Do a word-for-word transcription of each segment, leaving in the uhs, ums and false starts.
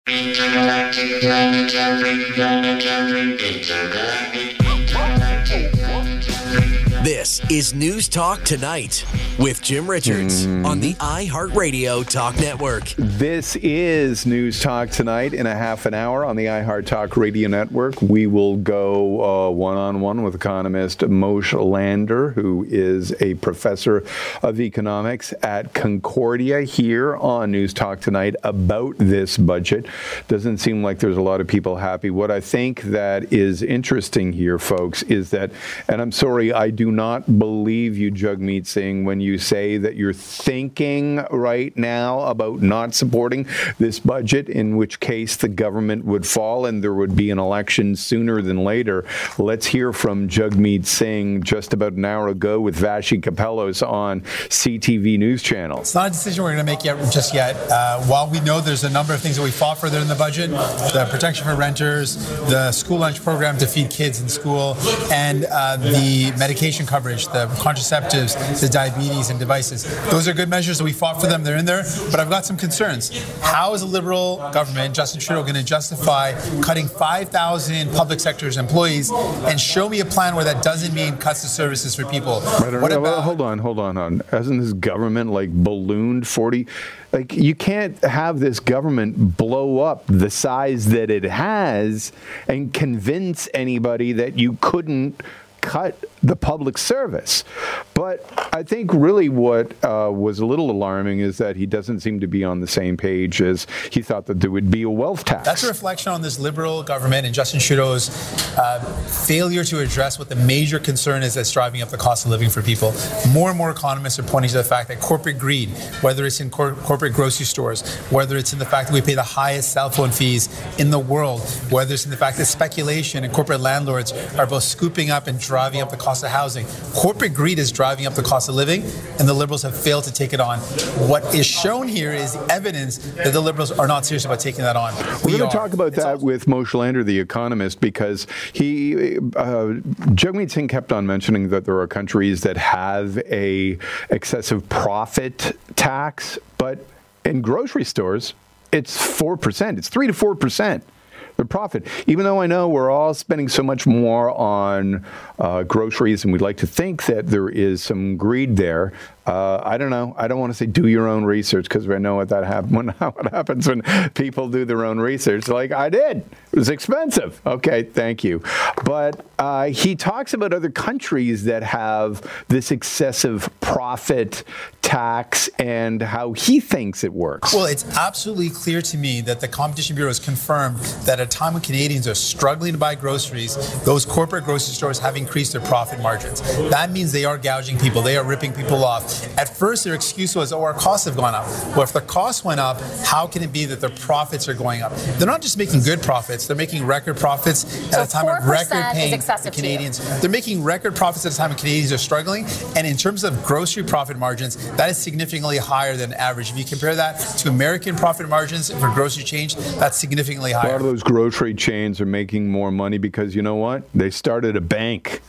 This is News Talk Tonight with Jim Richards mm. on the iHeartRadio Talk Network. This is News Talk Tonight. In a half an hour on the iHeart Talk Radio Network, we will go uh, one-on-one with economist Moshe Lander, who is a professor of economics at Concordia, here on News Talk Tonight about this budget. Doesn't seem like there's a lot of people happy. What I think that is interesting here, folks, is that, and I'm sorry, I do not believe you, Jagmeet Singh, when you say that you're thinking right now about not supporting this budget, in which case the government would fall and there would be an election sooner than later. Let's hear from Jagmeet Singh just about an hour ago with Vassy Kapelos on C T V News Channel. It's not a decision we're going to make yet, just yet. Uh, while we know there's a number of things that we fought for there in the budget, the protection for renters, the school lunch program to feed kids in school, and uh, the medication coverage, the contraceptives, the diabetes and devices. Those are good measures that we fought for them. They're in there. But I've got some concerns. How is a Liberal government, Justin Trudeau, going to justify cutting five thousand public sector's employees, and show me a plan where that doesn't mean cuts to services for people? Right, what about, hold on, hold on, hold on. Hasn't this government like ballooned forty? Like, you can't have this government blow up the size that it has and convince anybody that you couldn't cut the public service. But I think really what uh, was a little alarming is that he doesn't seem to be on the same page as he thought that there would be a wealth tax. That's a reflection on this Liberal government and Justin Trudeau's uh, failure to address what the major concern is that's driving up the cost of living for people. More and more economists are pointing to the fact that corporate greed, whether it's in cor- corporate grocery stores, whether it's in the fact that we pay the highest cell phone fees in the world, whether it's in the fact that speculation and corporate landlords are both scooping up and driving up the cost of housing. Corporate greed is driving up the cost of living, and the Liberals have failed to take it on. What is shown here is evidence that the Liberals are not serious about taking that on. We We're going to talk about it's that also- with Moshe Lander, the economist, because he, uh, Jagmeet Singh kept on mentioning that there are countries that have a excessive profit tax, but in grocery stores, it's four percent. It's three to four percent. The profit, even though I know we're all spending so much more on uh, groceries, and we'd like to think that there is some greed there. Uh, I don't know. I don't want to say do your own research, because I know what that happen, when, what happens when people do their own research. Like I did. It was expensive. Okay, thank you. But uh, he talks about other countries that have this excessive profit tax and how he thinks it works. Well, it's absolutely clear to me that the Competition Bureau has confirmed that at a time when Canadians are struggling to buy groceries, those corporate grocery stores have increased their profit margins. That means they are gouging people. They are ripping people off. At first, their excuse was, oh, our costs have gone up. Well, if the costs went up, how can it be that their profits are going up? They're not just making good profits. They're making record profits at so a time of record paying the Canadians. They're making record profits at a time when Canadians are struggling. And in terms of grocery profit margins, that is significantly higher than average. If you compare that to American profit margins for grocery chains, that's significantly higher. A lot of those grocery chains are making more money because, you know what? They started a bank.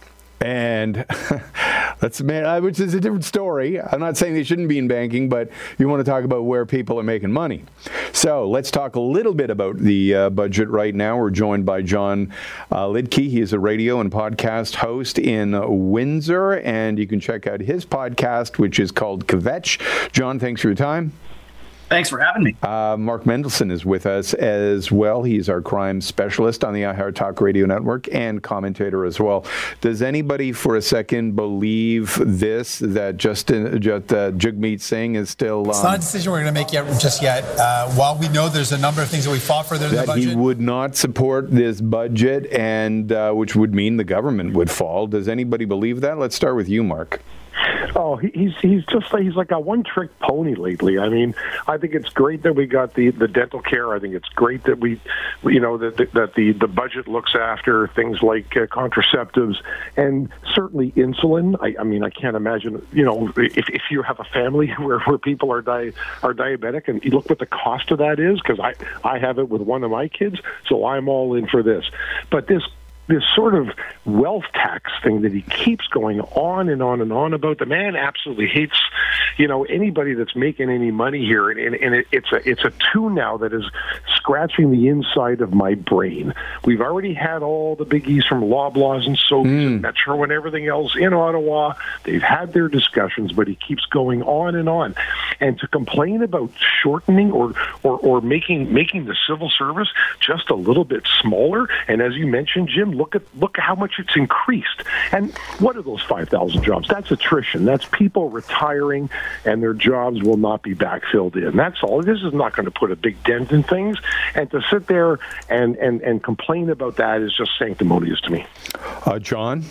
And that's, man, which is a different story. I'm not saying they shouldn't be in banking, but you want to talk about where people are making money. So let's talk a little bit about the uh, budget right now. We're joined by John uh, Lidke. He is a radio and podcast host in uh, Windsor, and you can check out his podcast, which is called Kvetch. John, thanks for your time. Thanks for having me. Uh, Mark Mendelson is with us as well. He's our crime specialist on the iHeart Talk Radio Network and commentator as well. Does anybody for a second believe this, that Justin, just, uh, Jagmeet Singh is still... Um, it's not a decision we're going to make yet, just yet. Uh, while we know there's a number of things that we fought for there in the budget... That he would not support this budget, and uh, which would mean the government would fall. Does anybody believe that? Let's start with you, Mark. Oh, he's he's just he's like a one-trick pony lately. I mean, I think it's great that we got the, the dental care. I think it's great that we, you know, that the, that the, the budget looks after things like uh, contraceptives and certainly insulin. I, I mean, I can't imagine, you know, if, if you have a family where, where people are di- are diabetic, and you look what the cost of that is, because I, I have it with one of my kids, so I'm all in for this. But this this sort of wealth tax thing that he keeps going on and on and on about. The man absolutely hates, you know, anybody that's making any money here, and, and, and it, it's a it's a tune now that is scratching the inside of my brain. We've already had all the biggies from Loblaws and Sobeys mm. and Metro and everything else in Ottawa. They've had their discussions, but he keeps going on and on. And to complain about shortening or, or, or making making the civil service just a little bit smaller, and as you mentioned, Jim, look at look at how much it's increased. And what are those five thousand jobs? That's attrition. That's people retiring, and their jobs will not be backfilled in. That's all. This is not going to put a big dent in things. And to sit there and, and, and complain about that is just sanctimonious to me. Uh, John?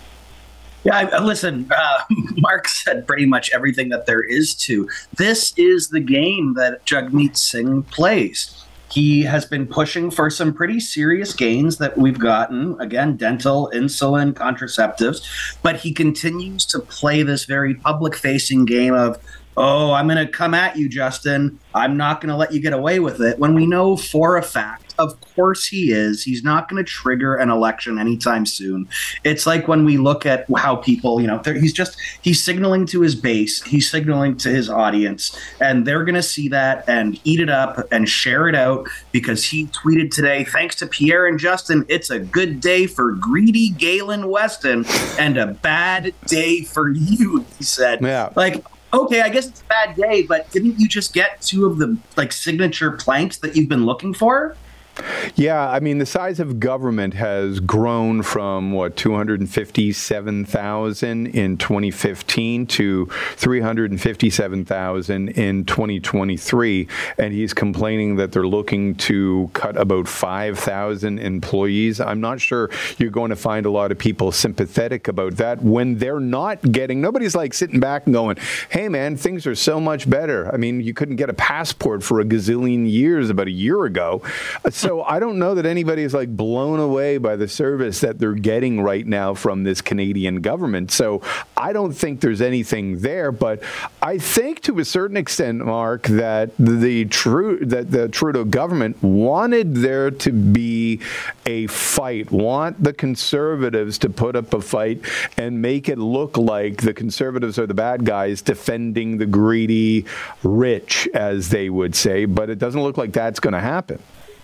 Yeah, I, listen, uh, Mark said pretty much everything that there is to. This is the game that Jagmeet Singh plays. He has been pushing for some pretty serious gains that we've gotten. Again, dental, insulin, contraceptives. But he continues to play this very public-facing game of, oh, I'm going to come at you, Justin. I'm not going to let you get away with it. When we know for a fact, of course he is. He's not going to trigger an election anytime soon. It's like when we look at how people, you know, he's just, he's signaling to his base. He's signaling to his audience. And they're going to see that and eat it up and share it out because he tweeted today, thanks to Pierre and Justin, it's a good day for greedy Galen Weston and a bad day for you, he said. Yeah. Like, okay, I guess it's a bad day, but didn't you just get two of the like signature planks that you've been looking for? Yeah, I mean, the size of government has grown from, what, two hundred fifty-seven thousand in twenty fifteen to three hundred fifty-seven thousand in twenty twenty-three, and he's complaining that they're looking to cut about five thousand employees. I'm not sure you're going to find a lot of people sympathetic about that when they're not getting, nobody's like sitting back and going, hey, man, things are so much better. I mean, you couldn't get a passport for a gazillion years about a year ago. So I don't know that anybody is like blown away by the service that they're getting right now from this Canadian government. So I don't think there's anything there. But I think to a certain extent, Mark, that the true that the Trudeau government wanted there to be a fight, want the Conservatives to put up a fight and make it look like the Conservatives are the bad guys defending the greedy rich, as they would say. But it doesn't look like that's going to happen.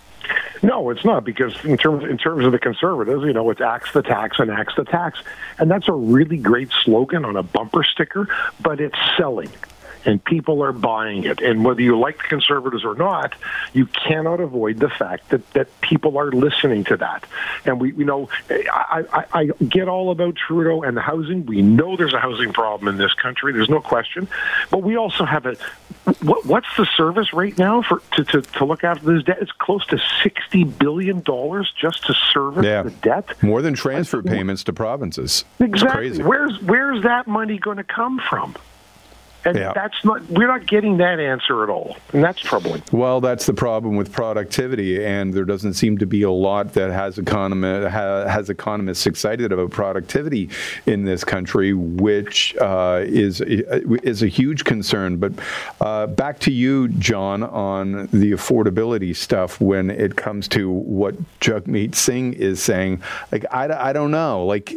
No, it's not, because in terms in terms of the Conservatives, you know, it's axe the tax and axe the tax. And that's a really great slogan on a bumper sticker, but it's selling. And people are buying it. And whether you like the Conservatives or not, you cannot avoid the fact that, that people are listening to that. And we, you know, I, I, I get all about Trudeau and the housing. We know there's a housing problem in this country. There's no question. But we also have a, what, what's the service rate now for to, to, to look after this debt? It's close to sixty billion dollars just to service yeah. the debt. More than transfer payments to provinces. Exactly. It's crazy. Where's, where's that money going to come from? And yeah. that's not, we're not getting that answer at all. And that's troubling. Well, that's the problem with productivity. And there doesn't seem to be a lot that has, economi- ha- has economists excited about productivity in this country, which uh, is, is a huge concern. But uh, back to you, John, on the affordability stuff when it comes to what Jagmeet Singh is saying. Like, I, I don't know. Like,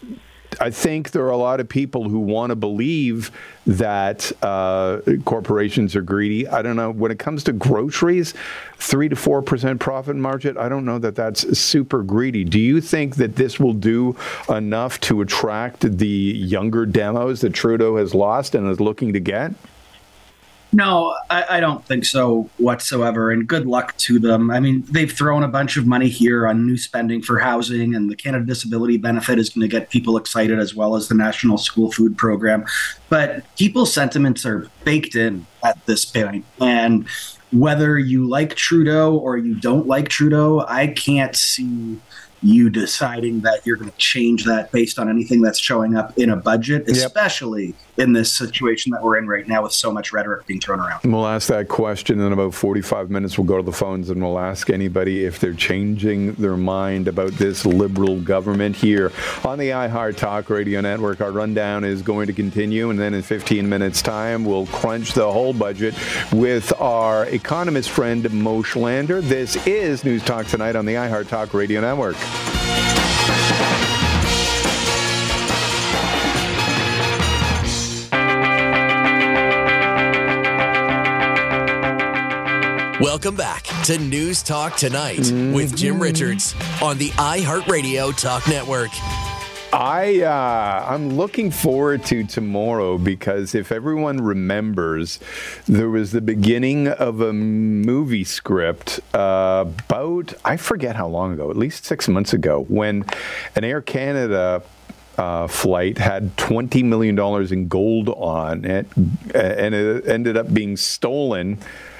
I think there are a lot of people who want to believe that uh, corporations are greedy. I don't know. When it comes to groceries, three to four percent profit margin, I don't know that that's super greedy. Do you think that this will do enough to attract the younger demos that Trudeau has lost and is looking to get? No, I, I don't think so whatsoever, and good luck to them. I mean, they've thrown a bunch of money here on new spending for housing, and the Canada Disability Benefit is going to get people excited, as well as the National School Food Program. But people's sentiments are baked in at this point, and whether you like Trudeau or you don't like Trudeau, I can't see you deciding that you're going to change that based on anything that's showing up in a budget, especially yep. in this situation that we're in right now with so much rhetoric being thrown around. We'll ask that question in about forty-five minutes. We'll go to the phones and we'll ask anybody if they're changing their mind about this Liberal government here on the iHeart Talk Radio Network. Our rundown is going to continue, and then in fifteen minutes' time, we'll crunch the whole budget with our economist friend, Moshe Lander. This is News Talk Tonight on the iHeart Talk Radio Network. Welcome back to News Talk Tonight mm-hmm. with Jim Richards on the iHeartRadio Talk Network. I, uh, I'm looking forward to tomorrow because if everyone remembers, there was the beginning of a movie script uh, about, I forget how long ago, at least six months ago, when an Air Canada uh, flight had twenty million dollars in gold on it, and it ended up being stolen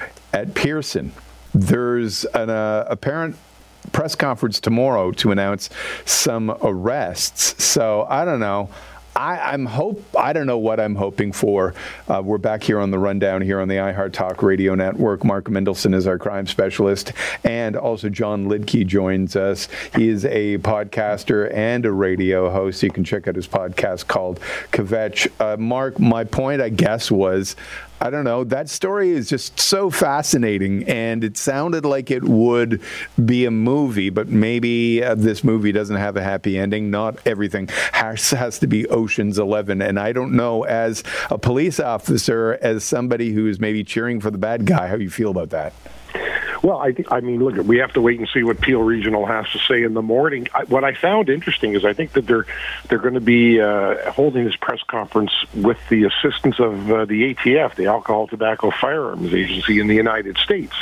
at Pearson. There's an uh, apparent press conference tomorrow to announce some arrests. So I don't know. I, I'm hope. I don't know what I'm hoping for. Uh, we're back here on the rundown here on the iHeart Talk Radio Network. Mark Mendelson is our crime specialist, and also John Lidke joins us. He is a podcaster and a radio host. You can check out his podcast called Kvetch. Uh, Mark, my point, I guess, was, I don't know, that story is just so fascinating, and it sounded like it would be a movie, but maybe uh, this movie doesn't have a happy ending. Not everything has, has to be Ocean's Eleven, and I don't know, as a police officer, as somebody who's maybe cheering for the bad guy, how you feel about that. Well, I think, I mean, look, we have to wait and see what Peel Regional has to say in the morning. I, what I found interesting is I think that they're they're going to be uh, holding this press conference with the assistance of uh, the A T F, the Alcohol, Tobacco, Firearms Agency in the United States.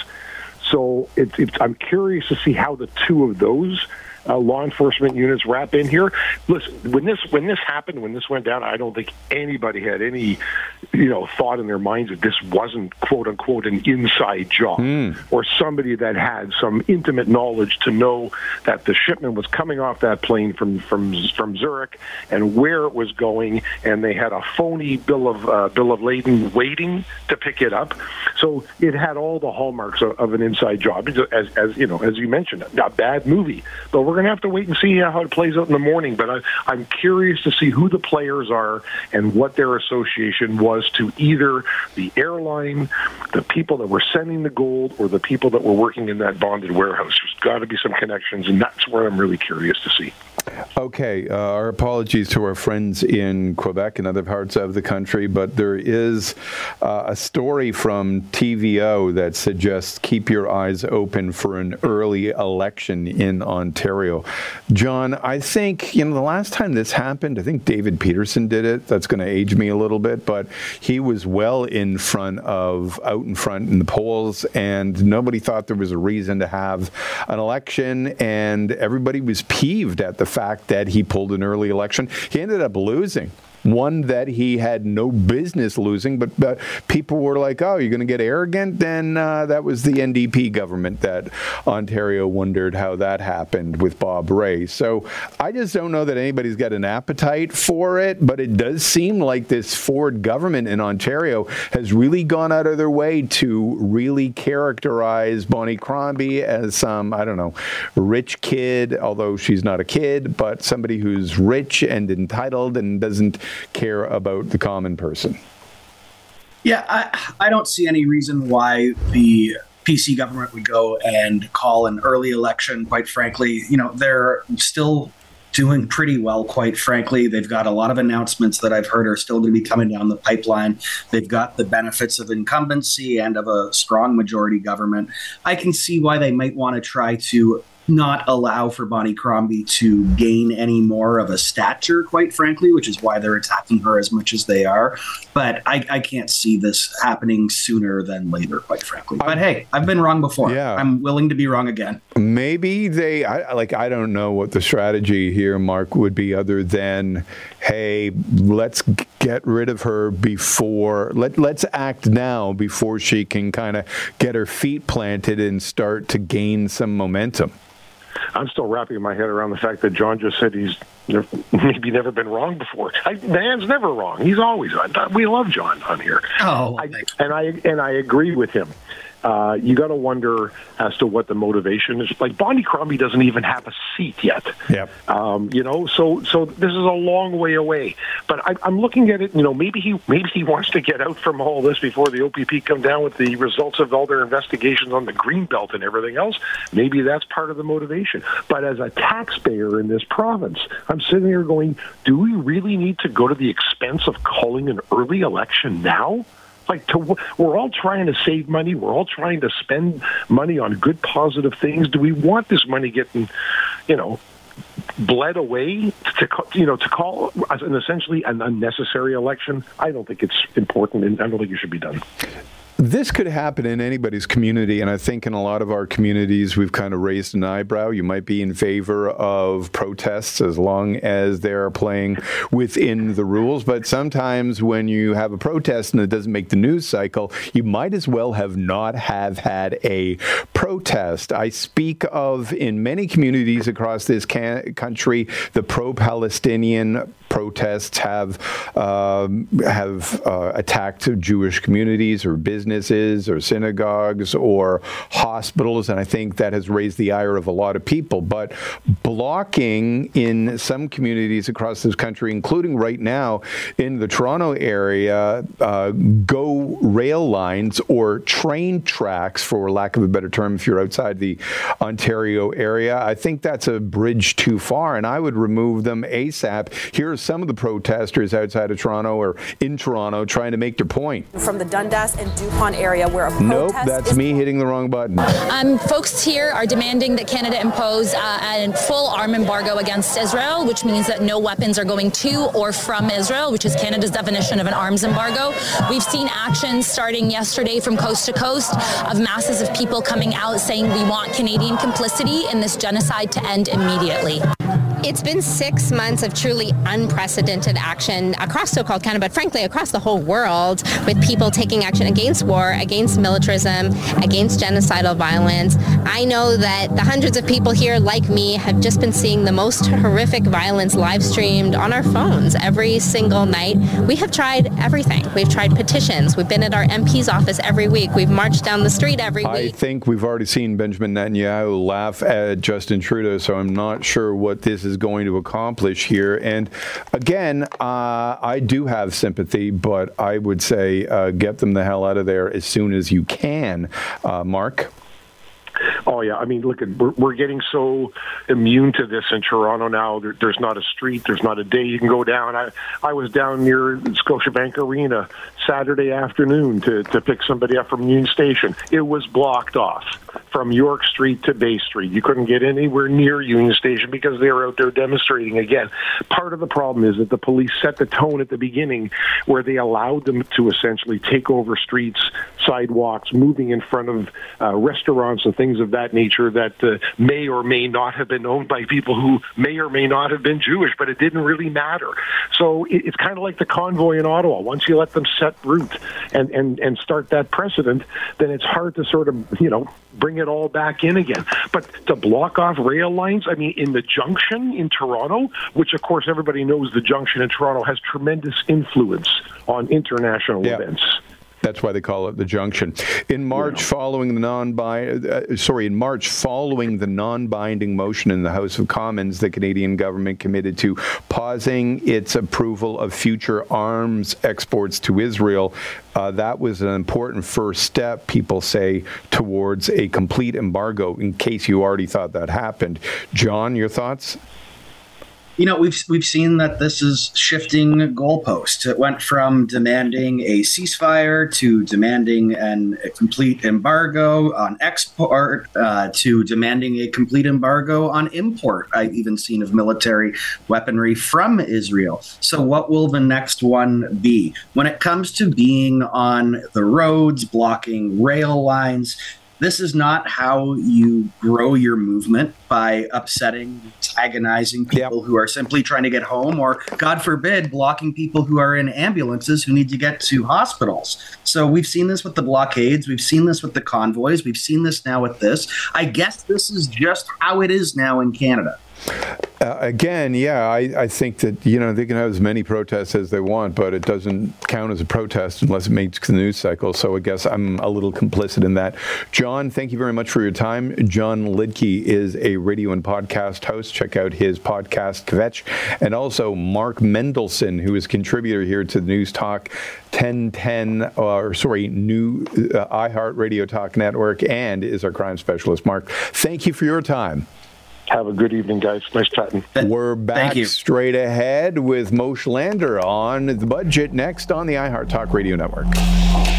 So it, it's, I'm curious to see how the two of those Uh, law enforcement units wrap in here. Listen, when this when this happened, when this went down, I don't think anybody had any, you know, thought in their minds that this wasn't quote unquote an inside job mm. or somebody that had some intimate knowledge to know that the shipment was coming off that plane from from from Zurich and where it was going, and they had a phony bill of uh, bill of lading waiting to pick it up. So it had all the hallmarks of, of an inside job, as as you know, as you mentioned, a bad movie, but we're going to have to wait and see how it plays out in the morning. But I, I'm curious to see who the players are and what their association was to either the airline, the people that were sending the gold, or the people that were working in that bonded warehouse. There's got to be some connections, and that's where I'm really curious to see. Okay, uh, our apologies to our friends in Quebec and other parts of the country, but there is uh, a story from T V O that suggests keep your eyes open for an early election in Ontario. John, I think, you know, the last time this happened, I think David Peterson did it. That's going to age me a little bit, but he was well in front of, out in front in the polls, and nobody thought there was a reason to have an election, and everybody was peeved at the fact that he pulled an early election. He ended up losing. One that he had no business losing, but, but people were like, oh, you're going to get arrogant? Then uh, that was the N D P government that Ontario wondered how that happened with Bob Rae. So I just don't know that anybody's got an appetite for it, but it does seem like this Ford government in Ontario has really gone out of their way to really characterize Bonnie Crombie as some, I don't know, rich kid, although she's not a kid, but somebody who's rich and entitled and doesn't care about the common person. Yeah, I, I don't see any reason why the P C government would go and call an early election. Quite frankly, you know, they're still doing pretty well, quite frankly. They've got a lot of announcements that I've heard are still going to be coming down the pipeline. They've got the benefits of incumbency and of a strong majority government. I can see why they might want to try to not allow for Bonnie Crombie to gain any more of a stature, quite frankly, which is why they're attacking her as much as they are. But I, I can't see this happening sooner than later, quite frankly. But I, hey, I've been wrong before. Yeah. I'm willing to be wrong again. Maybe they, I, like, I don't know what the strategy here, Mark, would be other than, hey, let's get rid of her before, let, let's act now before she can kind of get her feet planted and start to gain some momentum. I'm still wrapping my head around the fact that John just said he's never, maybe never been wrong before. I, man's never wrong. He's always on. We love John on here. Oh, I, and I and I agree with him. Uh, you got to wonder as to what the motivation is. Like, Bonnie Crombie doesn't even have a seat yet. Yep. Um, you know, so so this is a long way away. But I, I'm looking at it. You know, maybe he maybe he wants to get out from all this before the O P P come down with the results of all their investigations on the Greenbelt and everything else. Maybe that's part of the motivation. But as a taxpayer in this province, I'm sitting here going, do we really need to go to the expense of calling an early election now? Like, to, we're all trying to save money. We're all trying to spend money on good, positive things. Do we want this money getting, you know, bled away to, you know, to call as an essentially an unnecessary election? I don't think it's important, and I don't think it should be done. This could happen in anybody's community, and I think in a lot of our communities we've kind of raised an eyebrow. You might be in favor of protests as long as they're playing within the rules, but sometimes when you have a protest and it doesn't make the news cycle, you might as well have not have had a protest. I speak of, in many communities across this can- country, the pro-Palestinian protests have um, have uh, attacked Jewish communities or businesses or synagogues or hospitals, and I think that has raised the ire of a lot of people. But blocking in some communities across this country, including right now in the Toronto area, uh, GO rail lines or train tracks, for lack of a better term, if you're outside the Ontario area, I think that's a bridge too far, and I would remove them ASAP. Here's some of the protesters outside of Toronto or in Toronto trying to make their point. From the Dundas and Dupont area where a protest Nope, that's is me hitting the wrong button. Um, folks here are demanding that Canada impose uh, a full arm embargo against Israel, which means that no weapons are going to or from Israel, which is Canada's definition of an arms embargo. We've seen actions starting yesterday from coast to coast of masses of people coming out saying we want Canadian complicity in this genocide to end immediately. It's been six months of truly unprecedented action across so-called Canada, but frankly across the whole world, with people taking action against war, against militarism, against genocidal violence. I know that the hundreds of people here, like me, have just been seeing the most horrific violence live streamed on our phones every single night. We have tried everything. We've tried petitions. We've been at our M P's office every week. We've marched down the street every week. I think we've already seen Benjamin Netanyahu laugh at Justin Trudeau, so I'm not sure what this is going to accomplish here. And again, uh, I do have sympathy, but I would say uh, get them the hell out of there as soon as you can. Uh, Mark? Oh, yeah. I mean, look, we're, we're getting so immune to this in Toronto now. There, there's not a street, there's not a day you can go down. I, I was down near Scotiabank Arena Saturday afternoon to, to pick somebody up from Union Station. It was blocked off from York Street to Bay Street. You couldn't get anywhere near Union Station because they were out there demonstrating again. Part of the problem is that the police set the tone at the beginning where they allowed them to essentially take over streets, sidewalks, moving in front of uh, restaurants and things of that nature that uh, may or may not have been owned by people who may or may not have been Jewish, but it didn't really matter. So it, it's kind of like the convoy in Ottawa. Once you let them set route and, and, and start that precedent, then it's hard to sort of, you know, bring it all back in again. But to block off rail lines, I mean, in the Junction in Toronto, which of course everybody knows the Junction in Toronto has tremendous influence on international yeah. events. That's why they call it the Junction. In March, yeah. following the non-bind, uh, sorry, in March, following the non-binding motion in the House of Commons, the Canadian government committed to pausing its approval of future arms exports to Israel. Uh, that was an important first step, people say, towards a complete embargo. In case you already thought that happened, John, your thoughts? You know, we've we've seen that this is shifting goalposts. It went from demanding a ceasefire to demanding an, a complete embargo on export uh, to demanding a complete embargo on import. I've even seen of military weaponry from Israel. So what will the next one be? When it comes to being on the roads, blocking rail lines, this is not how you grow your movement, by upsetting, antagonizing people yep. who are simply trying to get home, or, God forbid, blocking people who are in ambulances who need to get to hospitals. So we've seen this with the blockades. We've seen this with the convoys. We've seen this now with this. I guess this is just how it is now in Canada. Uh, again, yeah, I, I think that, you know, they can have as many protests as they want, but it doesn't count as a protest unless it makes the news cycle. So I guess I'm a little complicit in that. John, thank you very much for your time. John Lidke is a radio and podcast host. Check out his podcast, Kvetch. And also Mark Mendelson, who is contributor here to the News Talk ten ten, or sorry, new uh, iHeart Radio Talk Network, and is our crime specialist. Mark, thank you for your time. Have a good evening, guys. Nice chatting. We're back straight ahead with Moshe Lander on the budget next on the iHeart Talk Radio Network.